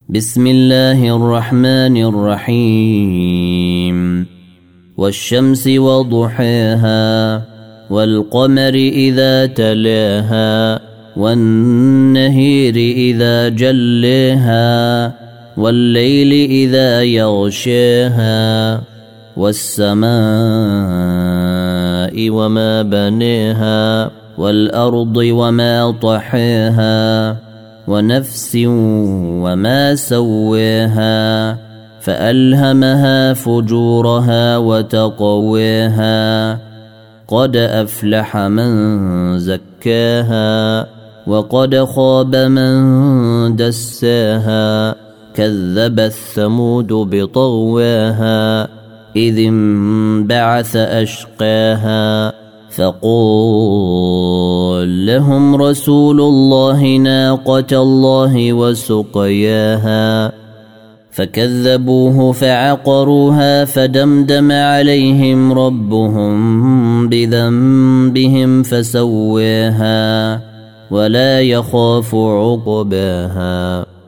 بسم الله الرحمن الرحيم والشمس وضحاها والقمر إذا تلاها والنهير إذا جلاها والليل إذا يغشاها والسماء وما بناها والأرض وما طحاها ونفس وما سواها فألهمها فجورها وتقواها قد أفلح من زكاها وقد خاب من دساها كذبت ثمود بطغواها إذ انبعث أشقاها فقال لهم رسول الله ناقة الله وسقياها فكذبوه فعقروها فدمدم عليهم ربهم بذنبهم فسواها ولا يخاف عقباها.